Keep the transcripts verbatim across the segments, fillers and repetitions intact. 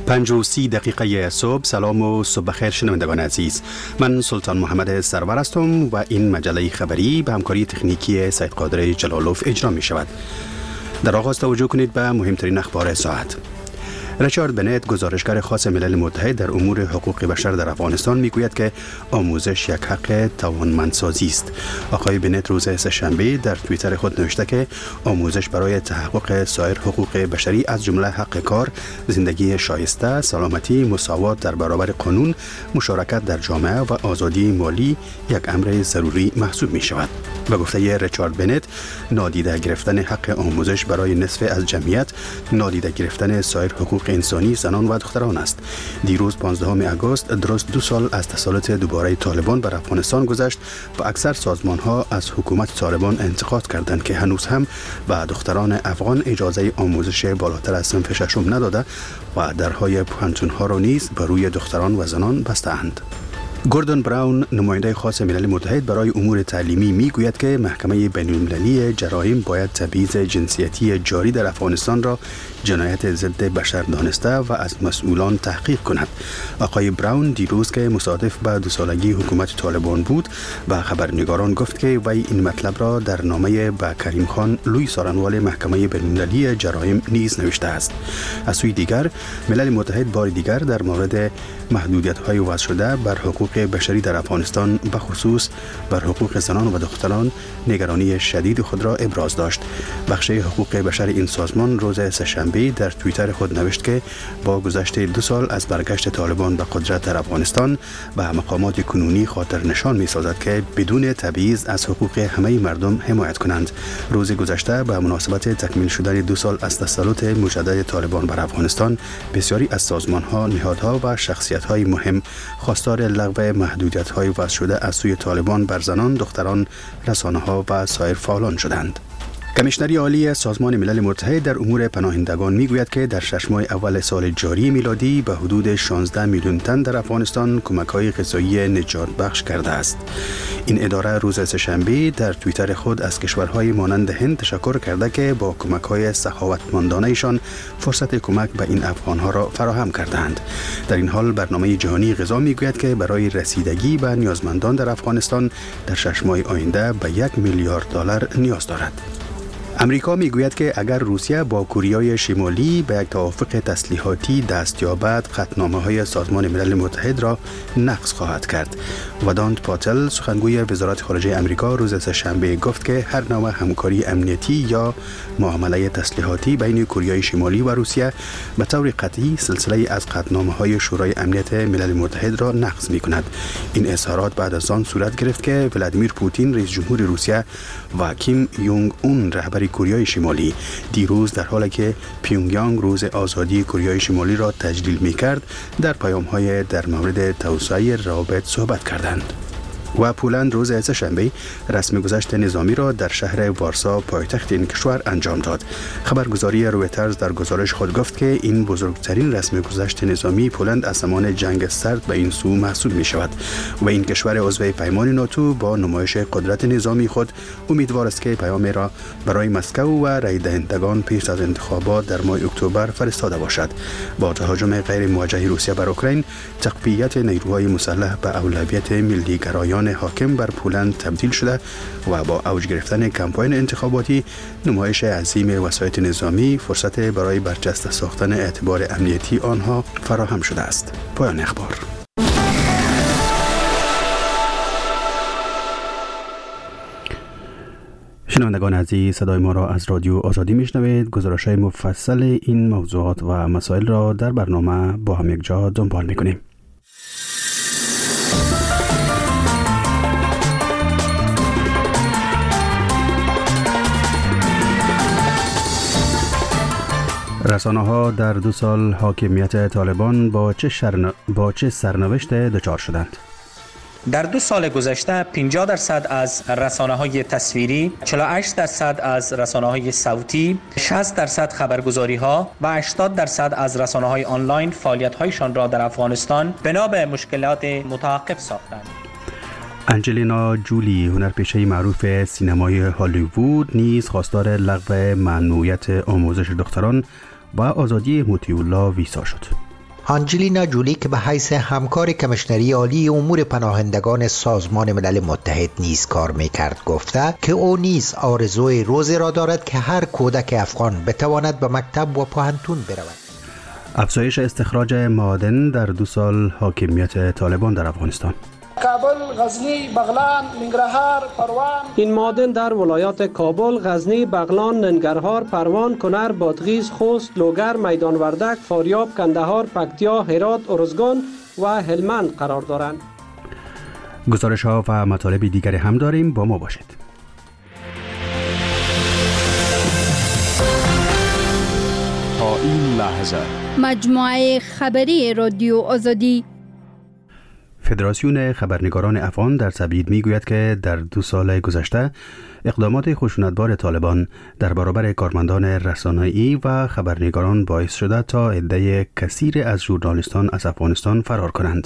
پنج و سی دقیقه صبح. سلام و صبح بخیر شنوندگان عزیز. من سلطان محمد سرور هستم و این مجله خبری به همکاری تکنیکی سید قادر جلالوف اجرا می شود. در آغاز توجه کنید به مهمترین اخبار ساعت. ریچارد بنت، گزارشگر خاص ملل متحد در امور حقوق بشر در افغانستان، میگوید که آموزش یک حق توانمندسازی است. آقای بنت روز سه‌شنبه در توییتر خود نوشته که آموزش برای تحقق سایر حقوق بشری از جمله حق کار، زندگی شایسته، سلامتی، مساوات در برابر قانون، مشارکت در جامعه و آزادی مالی یک امر ضروری محسوب می شود. به گفته ریچارد بنت، نادیده گرفتن حق آموزش برای نصف از جمعیت نادیده گرفتن سایر حقوق انسانی زنان و دختران است. دیروز پانزدهم آگوست درست دو سال از تسلط دوباره طالبان بر افغانستان گذشت و اکثر سازمان ها از حکومت طالبان انتقاد کردند که هنوز هم به دختران افغان اجازه آموزش بالاتر از صنف ششم نداده و درهای پانتون ها را نیز بر روی دختران و زنان بسته‌اند. گوردون براون، نماینده خاص ملل متحد برای امور تعلیمی، میگوید که محکمه بین‌المللی جرایم باید تبعیض جنسیتی جاری در افغانستان را جنایت ضد بشر دانسته و از مسئولان تحقیق کند. آقای براون دیروز که مصادف به دو سالگی حکومت طالبان بود به خبرنگاران گفت که وی این مطلب را در نامه به کریم خان، لوی سارنوال محکمه بین‌المللی جرایم نیز نوشته است. از سوی دیگر، ملل متحد بار دیگر در مورد محدودیت‌های وضع شده بر حقوق بشری در افغانستان به خصوص بر حقوق زنان و دختران نگرانی شدید خود را ابراز داشت. بخش حقوق بشر این سازمان روز سه‌شنبه در توییتر خود نوشت که با گذشت دو سال از برگشت طالبان به قدرت در افغانستان و مقامات کنونی خاطر نشان می سازد که بدون تبعیض از حقوق همه مردم حمایت کنند. روز گذشته به مناسبت تکمیل شدن دو سال از تسلط مجدد طالبان بر افغانستان، بسیاری از سازمان‌ها، نهادها و شخصیت‌های مهم خواستار لغو محدودیت‌های وضع شده از سوی طالبان بر زنان، دختران، رسانه‌ها و سایر فعالان شدند. کمیشنری عالی سازمان ملل متحد در امور پناهندگان میگوید که در شش ماه اول سال جاری میلادی به حدود شانزده میلیون تن در افغانستان کمک‌های غذایی نجات بخش کرده است. این اداره روز سه‌شنبه در توییتر خود از کشورهای مانند هند تشکر کرده که با کمک‌های سخاوتمندانه‌شان فرصت کمک به این افغان‌ها را فراهم کردند. در این حال برنامه جهانی غذا میگوید که برای رسیدگی به نیازمندان در افغانستان در شش ماه آینده به یک میلیارد دلار نیاز دارد. امریکا میگوید که اگر روسیه با کره شمالی به یک توافق تسلیحاتی دست یابد، قطعنامه‌های سازمان ملل متحد را نقض خواهد کرد. ودانت پاتل، سخنگوی وزارت خارجه امریکا، روز سه‌شنبه گفت که هر نوع همکاری امنیتی یا معامله تسلیحاتی بین کره شمالی و روسیه به طور قطعی سلسله از قطعنامه‌های شورای امنیت ملل متحد را نقض می‌کند. این اظهارات بعد از آن صورت گرفت که ولادیمیر پوتین، رئیس جمهور روسیه، و کیم یونگ اون، رهبر کره شمالی، دیروز در حالی که پیونگیانگ روز آزادی کره شمالی را تجلیل می‌کرد، در پیام‌های در مورد توسعه روابط صحبت کردند. و پولند روز سه‌شنبه رسم گذشت نظامی را در شهر وارسا، پایتخت این کشور، انجام داد. خبرگزاری رویترز در گزارش خود گفت که این بزرگترین رسم گذشت نظامی پولند از زمان جنگ سرد به این سو محسوب می شود و این کشور عضو پیمان ناتو با نمایش قدرت نظامی خود امیدوار است که پیام را برای مسکو و رای دهندگان پیش از انتخابات در ماه اکتبر فرستاده باشد. با تهاجم غیر موجه روسیه بر اوکراین، تقویت نیروهای مسلح به اولویت ملی گرایان حاکم بر پولند تبدیل شده و با اوج گرفتن کمپاین انتخاباتی، نمایش عظیم وسایط نظامی فرصت برای برجسته ساختن اعتبار امنیتی آنها فراهم شده است. پایان اخبار. شنوندگان عزیز، صدای ما را از رادیو آزادی میشنوید. گزارش‌های مفصل این موضوعات و مسائل را در برنامه با هم یک جا دنبال می‌کنیم. رسانه‌ها در دو سال حاکمیت طالبان با چه, شرن... با چه سرنوشت دچار شدند؟ در دو سال گذشته پنجاه درصد از رسانه‌های تصویری، چهل و هشت درصد از رسانه‌های صوتی، شصت درصد خبرگزاری‌ها و هشتاد درصد از رسانه‌های آنلاین فعالیت‌هایشان را در افغانستان بنا به مشکلات متوقف ساختند. انجلینا جولی، هنرپیشه معروف سینمای هالیوود، نیز خواستار لغو ممنوعیت آموزش دختران و آزادی مطیع الله ویزا شد. آنجلینا جولی که به حیث همکار کمیشنری عالی امور پناهندگان سازمان ملل متحد نیز کار می‌کرد گفته که او نیز آرزوی روزی را دارد که هر کودک افغان بتواند به مکتب و پوهنتون برود. افزایش استخراج معادن در دو سال حاکمیت طالبان در افغانستان. کابل، غزنی، بغلان، ننگرهار، پروان. این معادن در ولایات کابل، غزنی، بغلان، ننگرهار، پروان، کنر، بادغیس، خوست، لوگر، میدان وردک، فاریاب، کندهار، پکتیا، هرات، ارزگان و هلمند قرار دارند. گزارش ها و مطالب دیگری هم داریم، با ما باشید. تا این لحظه مجموعه خبری رادیو آزادی. فدراسیون خبرنگاران افغان در تبعید میگوید که در دو سال گذشته اقدامات خشونتبار طالبان در برابر کارمندان رسانه‌ای و خبرنگاران باعث شده تا عده کثیر از ژورنالیستان از افغانستان فرار کنند.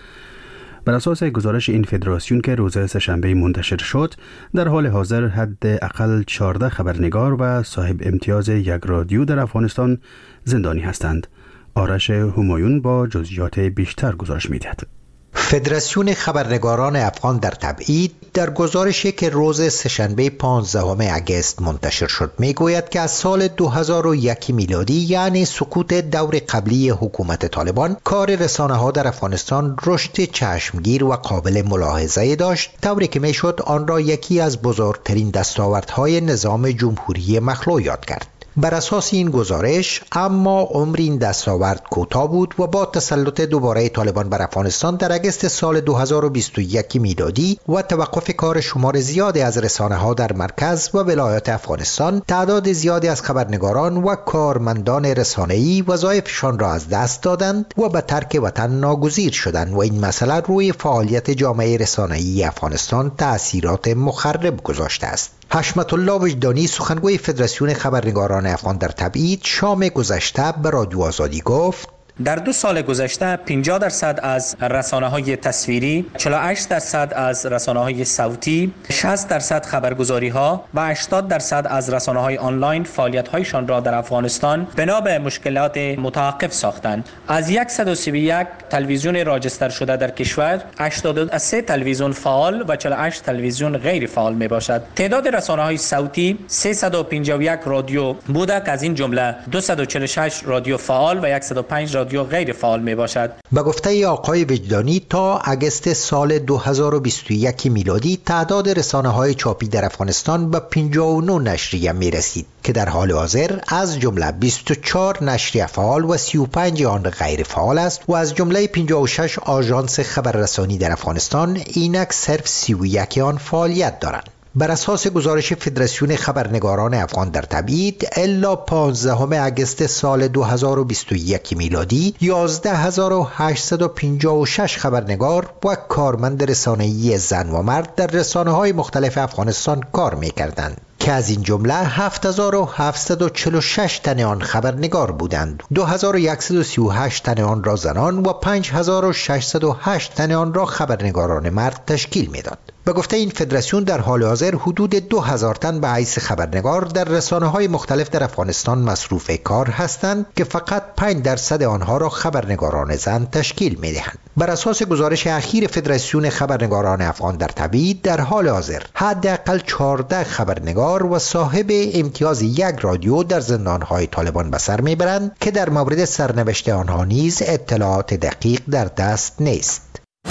بر اساس گزارش این فدراسیون که روز سه‌شنبه منتشر شد، در حال حاضر حداقل چهارده خبرنگار و صاحب امتیاز یک رادیو در افغانستان زندانی هستند. آرش همایون با جزئیات بیشتر گزارش می‌دهد. فدراسیون خبرنگاران افغان در تبعید در گزارشی که روز سه‌شنبه پانزدهم اگست منتشر شد میگوید که از سال دو هزار و یک میلادی، یعنی سقوط دور قبلی حکومت طالبان، کار رسانه‌ها در افغانستان رشد چشمگیر و قابل ملاحظه داشت، طوری که میشد آن را یکی از بزرگترین دستاوردهای نظام جمهوری مخلوع یاد کرد. بر اساس این گزارش اما عمر این دستاورد کوتاه بود و با تسلط دوباره طالبان بر افغانستان در اگست سال دو هزار و بیست و یک میلادی و توقف کار شمار زیادی از رسانه‌ها در مرکز و ولایات افغانستان، تعداد زیادی از خبرنگاران و کارمندان رسانه‌ای وظایفشان را از دست دادند و به ترک وطن ناگزیر شدند و این مسئله روی فعالیت جامعه رسانه‌ای افغانستان تأثیرات مخرب گذاشته است. حشمت الله وجدانی، سخنگوی فدراسیون خبرنگاران افغان در تبعید، شام گذشته به رادیو آزادی گفت: در دو سال گذشته پنجاه درصد از رسانه‌های تصویری، چهل و هشت درصد از رسانه‌های صوتی، شصت درصد خبرگزاری‌ها و هشتاد درصد از رسانه‌های آنلاین فعالیت‌هایشان را در افغانستان بنا به مشکلات متوقف ساختند. از صد و سی و یک تلویزیون راجستر شده در کشور، هشتاد و سه تلویزیون فعال و چهل و هشت تلویزیون غیر فعال میباشد. تعداد رسانه‌های صوتی سیصد و پنجاه و یک رادیو بوده که از این جمله دویست و چهل و شش رادیو فعال و صد و پنج رادیو غیر فعال می باشد. به گفته آقای وجدانی، تا اگست سال دو هزار و بیست و یک میلادی تعداد رسانه‌های چاپی در افغانستان به پنجاه و نه نشریه می رسید که در حال حاضر از جمله بیست و چهار نشریه فعال و سی و پنج آن غیر فعال است و از جمله پنجاه و شش آژانس خبررسانی در افغانستان اینک صرف سی و یک آن فعالیت دارند. بر اساس گزارش فدراسیون خبرنگاران افغان در تبعید، الا پانزدهم اگست سال دو هزار و بیست و یک میلادی یازده هزار و هشتصد و پنجاه و شش خبرنگار و کارمند رسانه‌ای زن و مرد در رسانه‌های مختلف افغانستان کار می‌کردند که از این جمله هفت هزار و هفتصد و چهل و شش تن آن خبرنگار بودند، دو هزار و صد و سی و هشت تن آن را زنان و پنج هزار و ششصد و هشت تن آن را خبرنگاران مرد تشکیل می‌داد. به گفته این فدراسیون، در حال حاضر حدود دو هزار تن به حیث خبرنگار در رسانه‌های مختلف در افغانستان مصروف کار هستند که فقط پنج درصد آنها را خبرنگاران زن تشکیل می‌دهند. بر اساس گزارش اخیر فدراسیون خبرنگاران افغان در تبعید، در حال حاضر حداقل چهارده خبرنگار و صاحب امتیاز یک رادیو در زندان‌های طالبان به سر می‌برند که در مورد سرنوشت آنها نیز اطلاعات دقیق در دست نیست.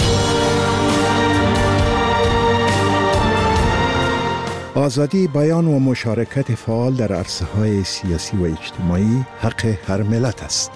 آزادی بیان و مشارکت فعال در عرصه‌های سیاسی و اجتماعی حق هر ملت است.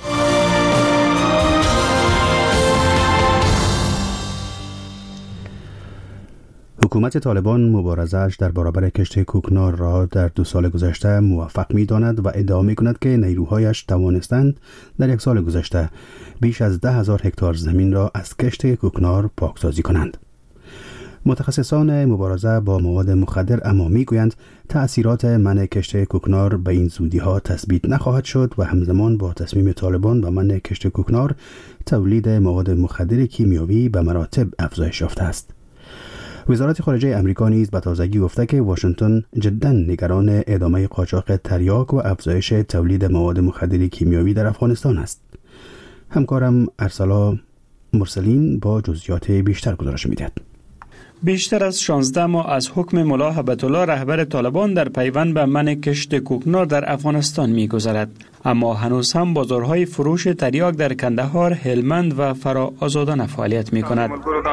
حکومت طالبان مبارزه‌اش در برابر کشت کوکنار را در دو سال گذشته موفق می‌داند و ادعا می‌کند که نیروهایش توانستند در یک سال گذشته بیش از ده هزار هکتار زمین را از کشت کوکنار پاکسازی کنند. متخصصان مبارزه با مواد مخدر اما میگویند تأثیرات منع کشت کوکنار به این زودی‌ها تثبیت نخواهد شد و همزمان با تصمیم طالبان به منع کشت کوکنار، تولید مواد مخدر کیمیاوی به مراتب افزایش یافته است. وزارت خارجه آمریکا نیز به تازگی گفته که واشنگتن جداً نگران ادامه قاچاق تریاک و افزایش تولید مواد مخدر کیمیاوی در افغانستان است. همکارم ارسلا مرسلین با جزئیات بیشتر گزارش می‌دهد. بیشتر از شانزده ماه از حکم ملا هبت الله رهبر طالبان در پیوند به منع کشت کوکنار در افغانستان می‌گذرد، اما هنوز هم بازارهای فروش تریاک در کندهار، هلمند و فرا آزادانه فعالیت می‌کند.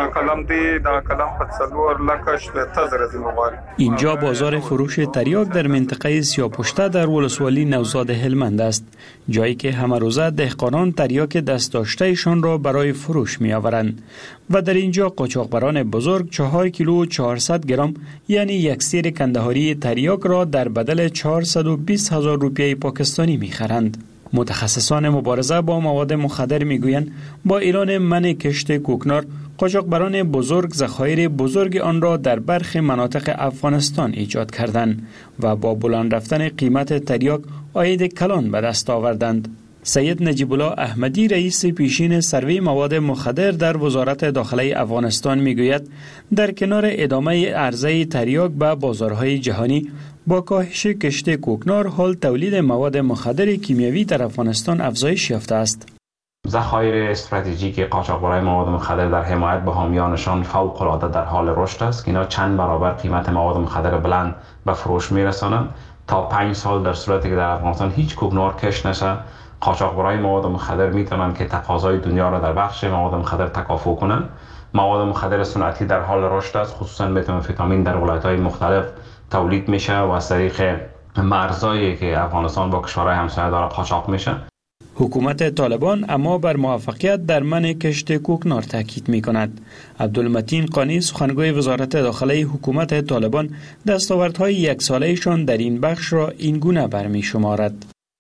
اینجا بازار فروش تریاک در منطقه سیاپشته در ولسوالی نوزاد هلمند است، جایی که همه روزه دهقانان تریاک دست داشتهشان را برای فروش می‌آورند و در اینجا قاچاقبران بزرگ چهار کیلو و چهارصد گرم یعنی یک سیر کندهاری تریاک را در بدل چهارصد و بیست هزار روپیه پاکستانی می‌خرند. متخصصان مبارزه با مواد مخدر میگویند با اعلان منع کشت کوکنار، قاچاقبران بزرگ ذخایر بزرگ آن را در برخی مناطق افغانستان ایجاد کردند و با بلند رفتن قیمت تریاک عاید کلان به دست آوردند. سید نجیب الله احمدی رئیس پیشین سروی مواد مخدر در وزارت داخله افغانستان میگوید در کنار ادامه عرضه تریاک به بازارهای جهانی، با کاهش کشت کوکنار حال تولید مواد مخدر کیمیاوی در افغانستان افزایش یافته است. ذخایر استراتژیک قاچاقبرای مواد مخدر در حمایت به حامیانشان فوق العاده در حال رشد است که اینا چند برابر قیمت مواد مخدر بلند به فروش میرسانند. تا پنج سال در صورتی که در افغانستان هیچ کوکنار کشت نشه، قاچاقبرای مواد مخدر میتونن که تقاضای دنیا را در بخش مواد مخدر تکافؤ کنند. مواد مخدر صنعتی در حال رشد است، خصوصا متامفتامین در ولایت‌های مختلف تولید میشه و از طریق مرزایی که افغانستان با کشورهای همسایه داره قاچاق میشه. حکومت طالبان اما بر موفقیت در منع کشت کوکنار تاکید میکند. عبدالمتین قانی سخنگوی وزارت داخله حکومت طالبان دستاوردهای یک سالهشان در این بخش را این گونه برمی شمارد.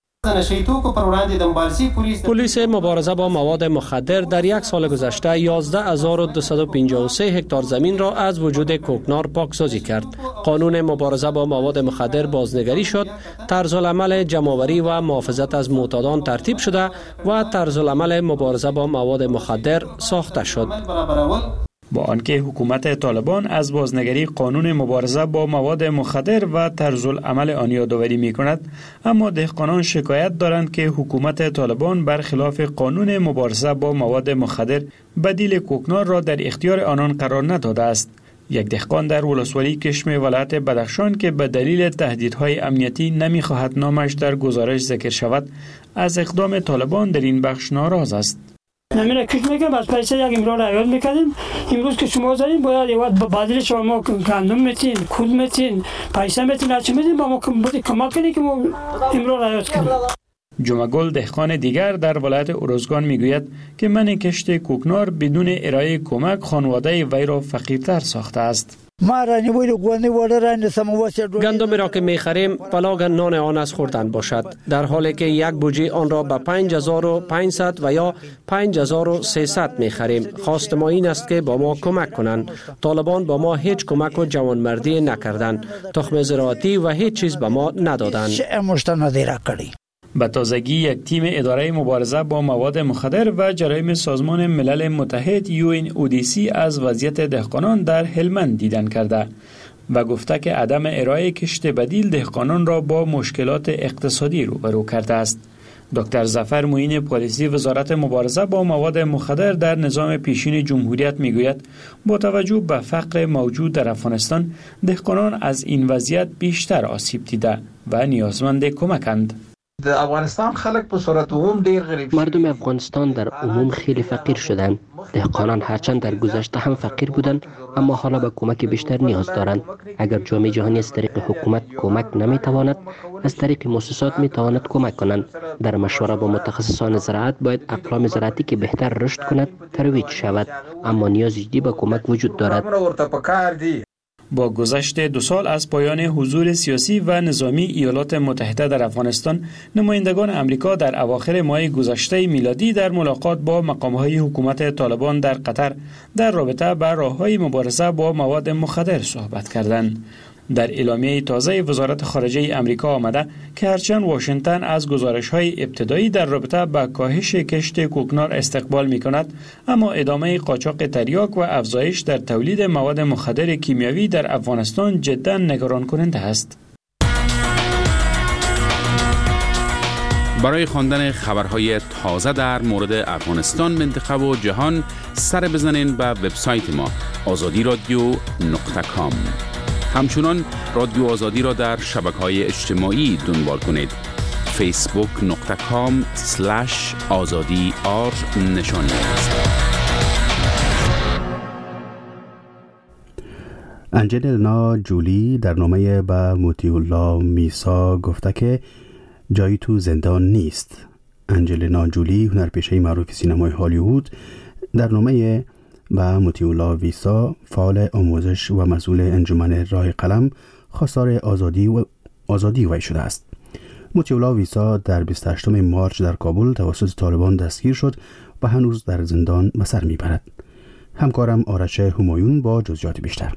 پلیس مبارزه با مواد مخدر در یک سال گذشته یازده هزار و دویست و پنجاه و سه هکتار زمین را از وجود کوکنار پاکسازی کرد. قانون مبارزه با مواد مخدر بازنگری شد، طرزالعمل جمع‌آوری و محافظت از معتادان ترتیب شده و طرزالعمل مبارزه با مواد مخدر ساخته شد. با آنکه حکومت طالبان از بازنگری قانون مبارزه با مواد مخدر و طرزالعمل آن یادآوری می‌کند، اما دهقانان شکایت دارند که حکومت طالبان برخلاف قانون مبارزه با مواد مخدر بدیل کوکنار را در اختیار آنان قرار نداده است. یک دهقان در ولسوالی کشم ولایت بدخشان که به دلیل تهدیدهای امنیتی نمی‌خواهد نامش در گزارش ذکر شود، از اقدام طالبان در این بخش ناراض است. نمیره کش میکنم از پیسه یک امرار عیاد میکردیم، امروز که شما زدین باید یه وقت بدل شما گندم میتین، کود میتین، پیسه میتین، هرچی میتین با ما کمک کنید که ما امرار عیاد کنیم. جمعگل دهقان دیگر در ولایت ارزگان میگوید که منع کشت کوکنار بدون ارائه کمک خانواده وی را فقیرتر ساخته است. گندمی را که میخریم بلاگ نان آن از خوردن باشد، در حالی که یک بوجی آن را به پنج هزار و پانصد و یا پنج هزار و سیصد میخریم. خواست ما این است که با ما کمک کنند. طالبان با ما هیچ کمک و جوانمردی نکردند، تخم زراعتی و هیچ چیز به ما ندادند. به تازگی یک تیم اداره مبارزه با مواد مخدر و جرایم سازمان ملل متحد یو ان او دی سی از وضعیت دهقانان در هلمند دیدن کرده و گفته که عدم ارائه کشت بدیل دهقانان را با مشکلات اقتصادی روبرو کرده است. دکتر ظفر معین پالیسی وزارت مبارزه با مواد مخدر در نظام پیشین جمهوریت میگوید با توجه به فقر موجود در افغانستان، دهقانان از این وضعیت بیشتر آسیب دیده و نیازمند کمکند. افغانستان خلق په صورت عموم ډیر غریب، مردم افغانستان در عموم خیلی فقیر شدند. دهقانان هرچند در گذشته هم فقیر بودند، اما حالا به کمک بیشتر نیاز دارند. اگر جامعه جهانی از طریق حکومت کمک نمیتواند، از طریق مؤسسات میتواند کمک کنند. در مشوره با متخصصان زراعت باید اقلام زراعتی که بهتر رشد کند ترویج شود، اما نیاز جدی به کمک وجود دارد. با گذشت دو سال از پایان حضور سیاسی و نظامی ایالات متحده در افغانستان، نمایندگان امریکا در اواخر ماه گذشته میلادی در ملاقات با مقام‌های حکومت طالبان در قطر در رابطه با راه‌های مبارزه با مواد مخدر صحبت کردند. در اعلامیه تازه وزارت خارجه امریکا آمده که هرچند واشنگتن از گزارش‌های ابتدایی در رابطه با کاهش کشت کوکنار استقبال می‌کند، اما ادامه قاچاق تریاک و افزایش در تولید مواد مخدر کیمیاوی در افغانستان جداً نگران کننده است. برای خواندن خبرهای تازه در مورد افغانستان، منطقه و جهان سر بزنین به وبسایت ما آزادی رادیو نقطه کام. همچنان رادیو آزادی را در شبکه‌های اجتماعی دنبال کنید. فیسبوک نقطه کام سلش آزادی آر نشان است. انجلینا جولی در نامه به مطیع الله میسا گفته که جایی تو زندان نیست. انجلینا جولی، هنرپیشه معروف سینمای هالیوود، در نامه به مطیع الله ویسا، فعال آموزش و مسئول انجمن راه قلم، خواستار آزادی و آزادی وی شده است. مطیع الله ویسا در بیست و هشتم مارچ در کابل توسط طالبان دستگیر شد و هنوز در زندان به سر میبرد. همکارم آرش همایون با جزئیات بیشتر.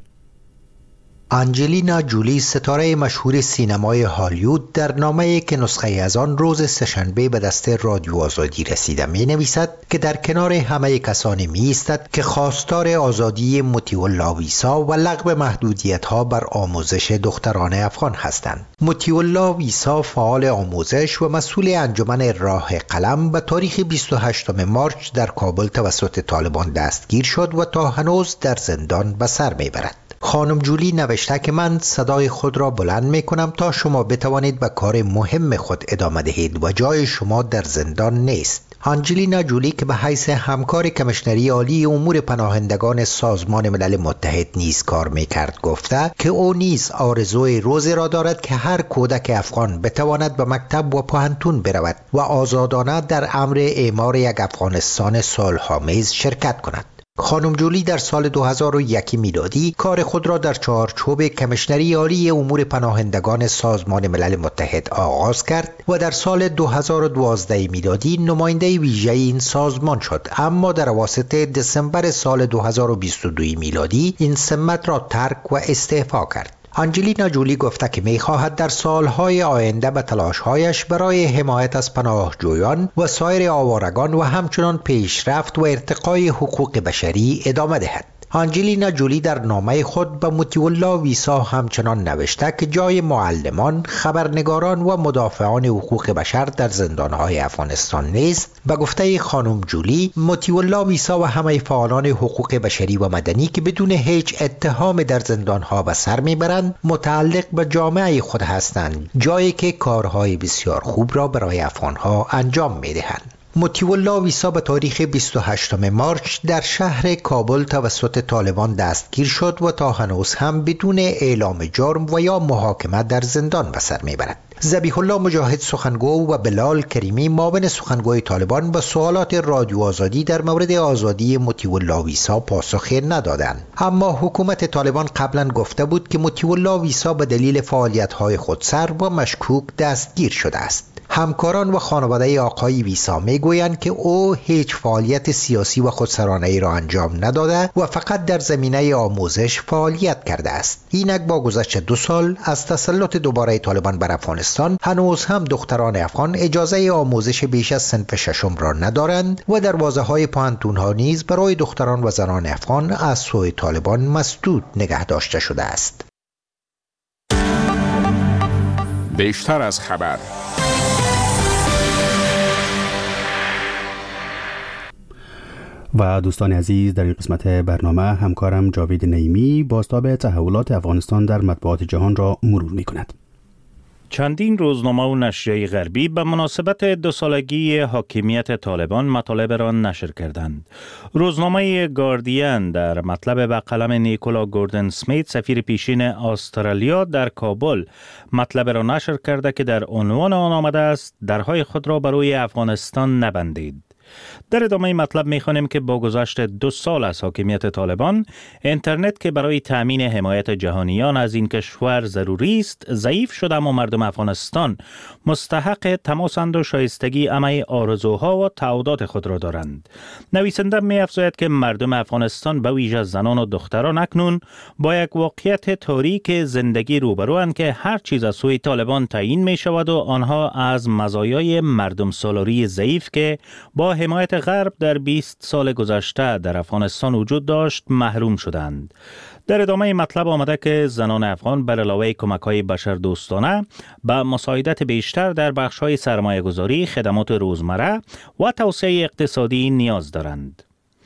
انجلینا جولی، ستاره مشهور سینمای هالیوود، در نامه‌ای که نسخه از آن روز سه‌شنبه به دست رادیو آزادی رسیده می نویسد که در کنار همه کسانی می ایستد که خواستار آزادی مطیع الله ویسا و لغو محدودیت‌ها بر آموزش دختران افغان هستند. مطیع الله ویسا، فعال آموزش و مسئول انجمن راه قلم، به تاریخ بیست و هشتم مارچ در کابل توسط طالبان دستگیر شد و تا هنوز در زندان به سر می برد. خانم جولی نوشته که من صدای خود را بلند می کنم تا شما بتوانید به کار مهم خود ادامه دهید و جای شما در زندان نیست. انجلینا جولی که به حیث همکار کمیشنری عالی امور پناهندگان سازمان ملل متحد نیز کار می کرد گفته که او نیز آرزوی روزی را دارد که هر کودک افغان بتواند به مکتب و پوهنتون برود و آزادانه در امر اعمار یک افغانستان صلح‌آمیز شرکت کند. خانم جولی در سال دو هزار و یک میلادی کار خود را در چارچوب کمیشنری عالی امور پناهندگان سازمان ملل متحد آغاز کرد و در سال دو هزار و دوازده میلادی نماینده ویژه این سازمان شد، اما در اواسط دسامبر سال دو هزار و بیست و دو میلادی این سمت را ترک و استعفا کرد. انجلینا جولی گفته که می‌خواهد در سالهای آینده به تلاش‌هایش برای حمایت از پناهجویان و سایر آوارگان و همچنان پیشرفت و ارتقای حقوق بشری ادامه دهد. انجلینا جولی در نامه خود به مطیع الله ویسا همچنان نوشته که جای معلمان، خبرنگاران و مدافعان حقوق بشر در زندانهای افغانستان نیست. به گفته خانم جولی، مطیع الله ویسا و همه فعالان حقوق بشری و مدنی که بدون هیچ اتهام در زندانها به سر میبرند متعلق به جامعه خود هستند، جایی که کارهای بسیار خوب را برای افغانها انجام میدهند. مطیع الله ویسا به تاریخ بیست و هشتم مارچ در شهر کابل توسط طالبان دستگیر شد و تا هنوز هم بدون اعلام جرم و یا محاکمه در زندان به سر میبرد. ذبیح الله مجاهد سخنگو و بلال کریمی معاون سخنگوی طالبان به سوالات رادیو آزادی در مورد آزادی مطیع الله ویسا پاسخی ندادند، اما حکومت طالبان قبلا گفته بود که مطیع الله ویسا به دلیل فعالیت‌های خودسر و مشکوک دستگیر شده است. همکاران و خانواده آقای ویسا میگویند که او هیچ فعالیت سیاسی و خودسرانه‌ای را انجام نداده و فقط در زمینه آموزش فعالیت کرده است. اینک با گذشت دو سال از تسلط دوباره طالبان بر افغانستان، هنوز هم دختران افغان اجازه آموزش بیش از صنف ششم را ندارند و دروازه‌های پوهنتون‌ها نیز برای دختران و زنان افغان از سوی طالبان مسدود نگه داشته شده است. بیشتر از خبر. و دوستان عزیز، در این قسمت برنامه همکارم جاوید نعیمی بازتاب تحولات افغانستان در مطبوعات جهان را مرور می کند. چندین روزنامه و نشریه غربی به مناسبت دو سالگی حاکمیت طالبان مطالب را نشر کردند. روزنامه گاردین در مطلب به قلم نیکولا گوردن سمیت، سفیر پیشین استرالیا در کابل، مطلب را نشر کرده که در عنوان آن آمده است درهای خود را برای افغانستان نبندید. در ادامه مطلب می‌خوانیم که با گذشت دو سال از حاکمیت طالبان، اینترنت که برای تامین حمایت جهانیان از این کشور ضروری است، ضعیف شده، اما مردم افغانستان مستحق تماسند و شایستگی همه آرزوها و تعهدات خود را دارند. نویسنده می‌افزاید که مردم افغانستان به ویژه زنان و دختران اکنون با یک واقعیت تاریک زندگی روبروند که هر چیز از سوی طالبان تعیین می‌شود و آنها از مزایای مردم سالاری ضعیف که با حمایت غرب در بیست سال گذشته در افغانستان وجود داشت محروم شدند. در ادامه مطلب آمده که زنان افغان بر علاوه کمک‌های بشردوستانه به مساعدت بیشتر در بخش‌های سرمایه‌گذاری، خدمات روزمره و توسعه اقتصادی نیاز دارند.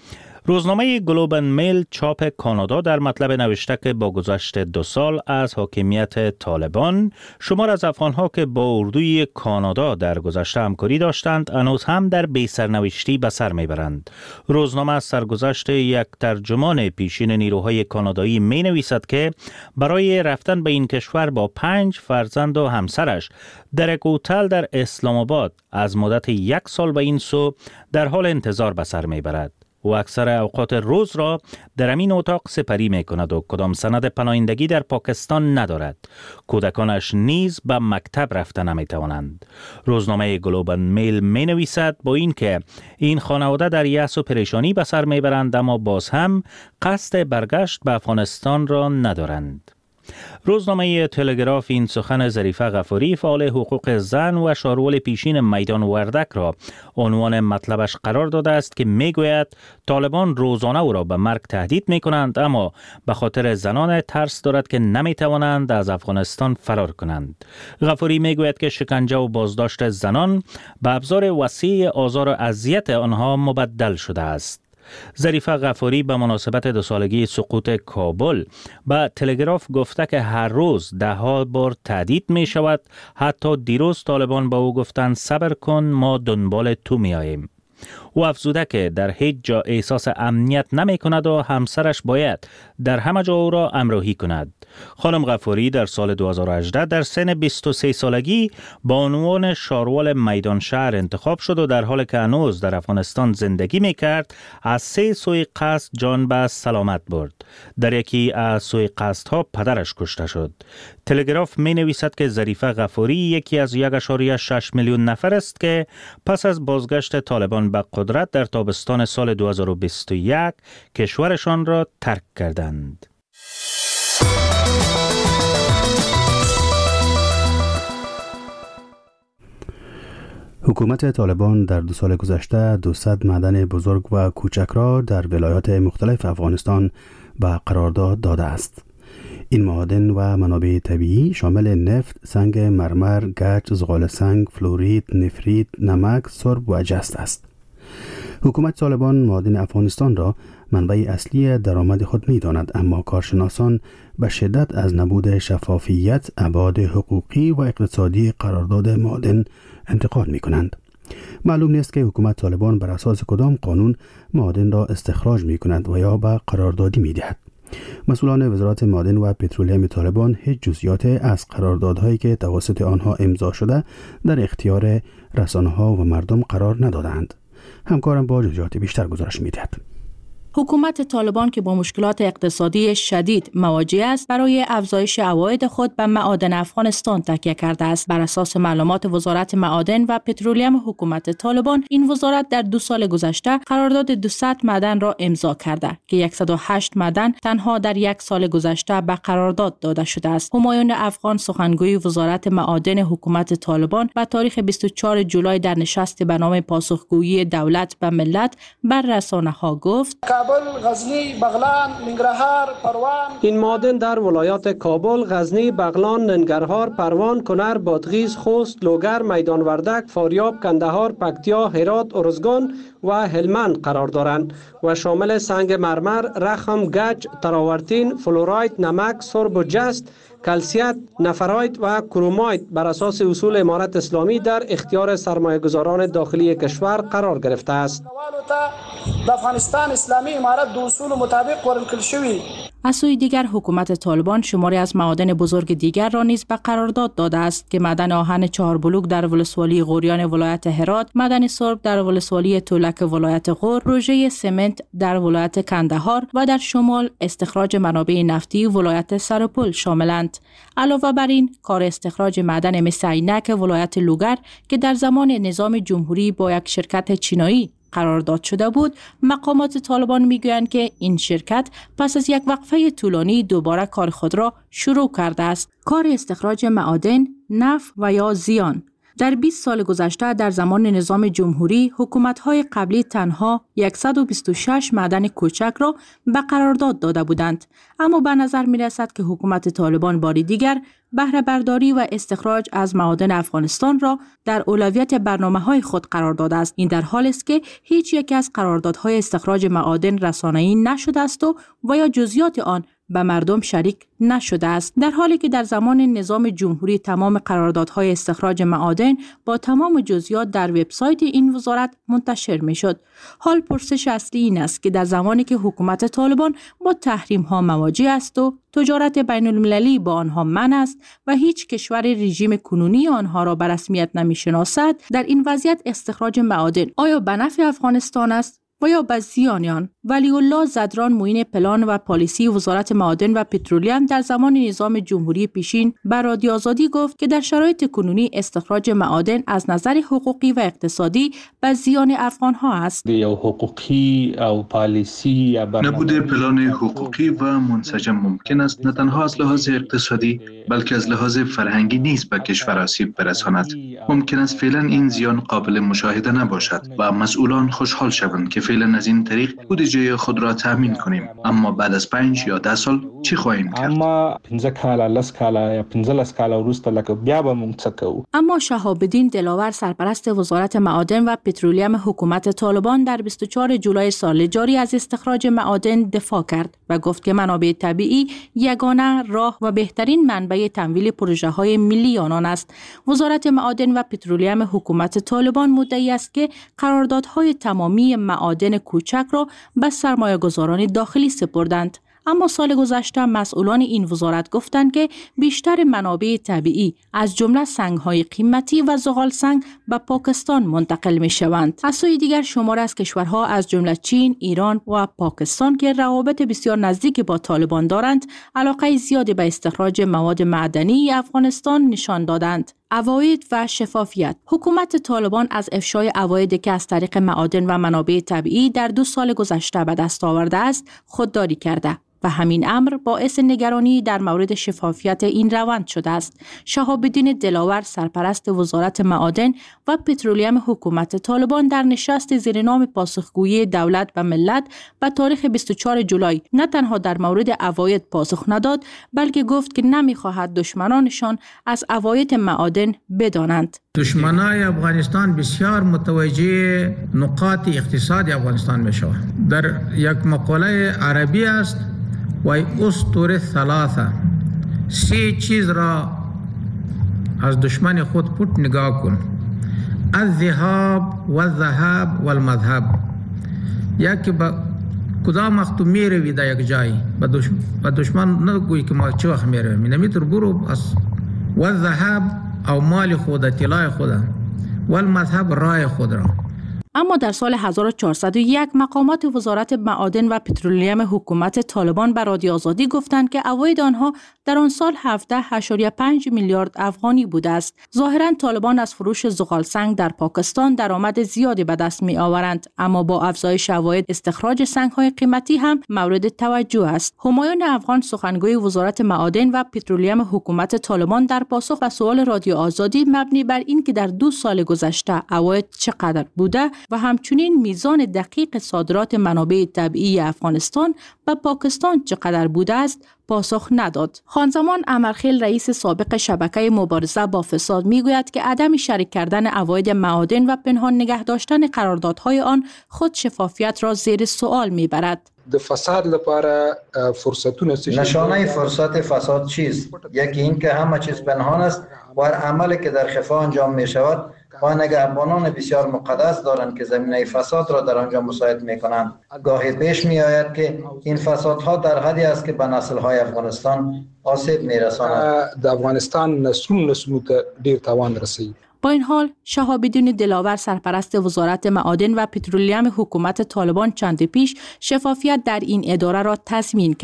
روزنامه گلوبال میل چاپ کانادا در مطلب نوشته که با گذشت دو سال از حاکمیت طالبان، شمار از افغانها که با اردوی کانادا در گذشته همکاری داشتند هنوز هم در بی سرنوشتی به سر میبرند. روزنامه از سرگذشت یک ترجمان پیشین نیروهای کانادایی می نویسد که برای رفتن به این کشور با پنج فرزند و همسرش در یک هتل در اسلام آباد از مدت یک سال به این سو در حال انتظار به سر میبرد و اکثر اوقات روز را در امین اتاق سپری می کند و کدام سند پناهندگی در پاکستان ندارد. کودکانش نیز به مکتب رفته نمی توانند. روزنامه گلوبال میل می نویسد با این که این خانواده در یأس و پریشانی به سر می برند اما باز هم قصد برگشت به افغانستان را ندارند. روزنامه تلگراف این سخن ظریفه غفاری فعال حقوق زن و شارول پیشین میدان وردک را عنوان مطلبش قرار داده است که میگوید طالبان روزانه او را به مرگ تهدید می کنند اما به خاطر زنان ترس دارد که نمی توانند از افغانستان فرار کنند. غفاری میگوید که شکنجه و بازداشت زنان به ابزار وسیع آزار و اذیت آنها مبدل شده است. ظریفه غفاری به مناسبت دو سالگی سقوط کابل به تلگراف گفته که هر روز ده ها بار تهدید می شود. حتی دیروز طالبان به او گفتند صبر کن ما دنبال تو می آییم. او افزوده که در هیچ جا احساس امنیت نمی کند و همسرش باید در همه جا او را همراهی کند. خانم غفاری در سال دو هزار و هجده در سن بیست و سه سالگی با عنوان شاروال میدان شهر انتخاب شد و در حال که هنوز در افغانستان زندگی می کرد از سه سوی قصد جان به سلامت برد. در یکی از سوی قصدها پدرش کشته شد. تلگراف می نویسد که ظریفه غفاری یکی از یک ممیز شش میلیون نفر است که پس از بازگشت طالبان به قدرت در تابستان سال دو هزار و بیست و یک کشورشان را ترک کردند. حکومت طالبان در دو سال گذشته دویست معدن بزرگ و کوچک را در ولایات مختلف افغانستان به قرارداد داده است. این معادن و منابع طبیعی شامل نفت، سنگ مرمر، گچ، زغال سنگ، فلورید، نفریت، نمک، سرب و جست است. حکومت طالبان معادن افغانستان را منبع اصلی درآمد خود می داند اما کارشناسان به شدت از نبود شفافیت، ابعاد حقوقی و اقتصادی قرارداد معادن انتقاد می کنند. معلوم نیست که حکومت طالبان بر اساس کدام قانون معادن را استخراج می کند و یا به قراردادی می دهد. مسئولان وزارت معادن و پترولیم طالبان هیچ جزئیات از قراردادهایی که توسط آنها امضا شده در اختیار رسانه‌ها و مردم قرار ندادند. همکارم با جزئیات بیشتر گزارش می‌دهد. حکومت طالبان که با مشکلات اقتصادی شدید مواجه است برای افزایش عواید خود به معادن افغانستان تکیه کرده است. بر اساس معلومات وزارت معادن و پترولیم حکومت طالبان این وزارت در دو سال گذشته قرارداد دویست معدن را امضا کرده که صد و هشت معدن تنها در یک سال گذشته به قرارداد داده شده است. همایون افغان سخنگوی وزارت معادن حکومت طالبان به تاریخ بیست و چهارم جولای در نشست به نام پاسخگویی دولت به ملت بر رسانه‌ها گفت کابل، غزنی، بغلان، ننگرهار، پروان. این معادن در ولایات کابل، غزنی، بغلان، ننگرهار، پروان، کنر، بادغیس، خوست، لوگر، میدان وردک، فاریاب، کندهار، پکتیا، هرات، ارزگان و هلمند قرار دارند و شامل سنگ مرمر، رخم، گچ، تراورتین، فلوراید، نمک، سرب و جست، کلسیت، نفراید و کروماید بر اساس اصول امارت اسلامی در اختیار سرمایه‌گذاران داخلی کشور قرار گرفته است. د افغانستان اسلامی امارت د اصول مطابق ورکړل شوی. از سوی دیگر حکومت طالبان شماری از معادن بزرگ دیگر را نیز به قرارداد داده است که معدن آهن چهار بلوک در ولسوالی غوریان ولایت هرات، معدن سرب در ولسوالی تولک ولایت غور، پروژه سمنت در ولایت کندهار و در شمال استخراج منابع نفتی ولایت سرپل شاملند. علاوه بر این کار استخراج معدن مس عینک ولایت لوگر که در زمان نظام جمهوری با یک شرکت چینایی قرارداد شده بود، مقامات طالبان میگویند که این شرکت پس از یک وقفه طولانی دوباره کار خود را شروع کرده است. کار استخراج معادن، نفت و یا زیان. در بیست سال گذشته در زمان نظام جمهوری حکومت‌های قبلی تنها صد و بیست و شش معدن کوچک را به قرارداد داده بودند، اما به نظر می‌رسد که حکومت طالبان بار دیگر بهره برداری و استخراج از معادن افغانستان را در اولویت برنامه‌های خود قرار داده است. این در حالی است که هیچ یک از قراردادهای استخراج معادن رسانه‌ای نشده است و و یا جزئیات آن به مردم شریک نشده است، در حالی که در زمان نظام جمهوری تمام قراردادهای استخراج معادن با تمام جزئیات در وبسایت این وزارت منتشر میشد. حال پرسش اصلی این است که در زمانی که حکومت طالبان با تحریم ها مواجه است و تجارت بین المللی با آنها منع است و هیچ کشور رژیم کنونی آنها را به رسمیت نمیشناسد، در این وضعیت استخراج معادن آیا به نفع افغانستان است و یا به زیان آن؟ ولی الله زدران، معین پلان و پالیسی وزارت معادن و پترولیم در زمان نظام جمهوری پیشین بر رادیو آزادی گفت که در شرایط کنونی استخراج معادن از نظر حقوقی و اقتصادی به زیان افغان ها است. یا حقوقی او پالیسی نبوده پلان حقوقی و منسجم ممکن است نه تنها از لحاظ اقتصادی بلکه از لحاظ فرهنگی نیز به کشور آسیب برساند. ممکن است فعلا این زیان قابل مشاهده نباشد و مسئولان خوشحال شوند که فعلا از این طریق بودجه خود را تامین کنیم، اما بعد از پنج یا ده سال چی خواهیم کرد؟ اما پنځه کاله لس کاله یا پنځلس کاله وروسته لکه بیا به موږ څه کوو؟ اما شهاب الدین دلاور، سرپرست وزارت معادن و پترولیم حکومت طالبان، در بیست و چهارم جولای سال جاری از استخراج معادن دفاع کرد و گفت که منابع طبیعی یگانه راه و بهترین منبع تمویل پروژه های ملی آنان است. وزارت معادن و پترولیم حکومت طالبان مدعی است که قراردادهای تمامی معادن کوچک را به سرمایه‌گذاران داخلی سپردند. اما سال گذشته مسئولان این وزارت گفتند که بیشتر منابع طبیعی از جمله سنگ‌های قیمتی و زغال سنگ به پاکستان منتقل می‌شوند. از سوی دیگر شمار از کشورها از جمله چین، ایران و پاکستان که روابط بسیار نزدیک با طالبان دارند، علاقه زیادی به استخراج مواد معدنی افغانستان نشان دادند. عواید و شفافیت. حکومت طالبان از افشای عوایدی که از طریق معادن و منابع طبیعی در دو سال گذشته به دست آورده است خودداری کرده و همین امر باعث نگرانی در مورد شفافیت این روند شده است. شهاب الدین دلاور، سرپرست وزارت معادن و پترولیم حکومت طالبان، در نشست زیر نام پاسخگویی دولت و ملت به تاریخ بیست و چهارم جولای نه تنها در مورد عواید پاسخ نداد، بلکه گفت که نمی‌خواهد دشمنانشان از عواید معادن بدانند. دشمنای افغانستان بسیار متوجه نقاط اقتصادی افغانستان میشوند. در یک مقاله عربی است و اسطوره ثلاثه، سه چیز را از دشمن خود پوت نگاه کن: الذهاب والذهاب والمذهب. یکی با کدام وقت می روی در یک جایی با دشمن, با دشمن نگویی که ما چه وقت می رویم، نمیتر برو از والذهاب او مال خود، طلای خود، والمذهب رای خود را. اما در سال هزار و چهارصد و یک مقامات وزارت معادن و پترولیم حکومت طالبان به رادیو آزادی گفتند که عواید آنها در آن سال هفده و پنج میلیارد افغانی بوده است. ظاهراً طالبان از فروش زغال سنگ در پاکستان درآمد زیادی به دست می آورند، اما با افزایش عواید استخراج سنگ‌های قیمتی هم مورد توجه است. همایون افغان، سخنگوی وزارت معادن و پترولیم حکومت طالبان، در پاسخ به سوال رادیو آزادی مبنی بر اینکه در دو سال گذشته عواید چقدر بوده و همچنین میزان دقیق صادرات منابع طبیعی افغانستان به پاکستان چقدر بوده است پاسخ نداد. خانزمان امرخیل، رئیس سابق شبکه مبارزه با فساد، میگوید که عدم شریک کردن عواید معادن و پنهان نگه داشتن قراردادهای آن خود شفافیت را زیر سوال میبرد. د فساد لپاره فرصتونه نشانه فرصت فساد چیست؟ یکی این که همه چیز پنهان است و هر عملی که در خفا انجام می شود و نگهبانان بسیار مقدس دارند که زمینه فساد را در آنجا مساعد می کنند. گاهی پیش می آید که این فسادها در حدی است که به نسل‌های افغانستان آسیب می رساند. د افغانستان نسلون نسلون ته ډیر تاوان رسید. با این حال شهاب الدین دلاور، سرپرست وزارت معادن و پترولیم حکومت طالبان، چند پیش شفافیت در این اداره را تضمین کرد.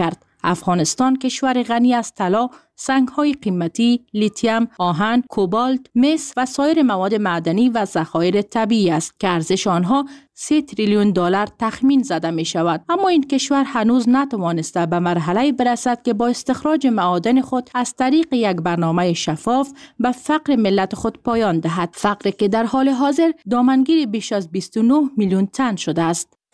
افغانستان کشور غنی از طلا، سنگ‌های قیمتی، لیتیم، آهن، کوبالت، مس و سایر مواد معدنی و ذخایر طبیعی است که ارزش آنها سه تریلیون دلار تخمین زده می شود. اما این کشور هنوز نتوانسته به مرحله برسد که با استخراج معادن خود از طریق یک برنامه شفاف به فقر ملت خود پایان دهد. فقری که در حال حاضر دامنگیر بیش از بیست و نه میلیون تن شده است.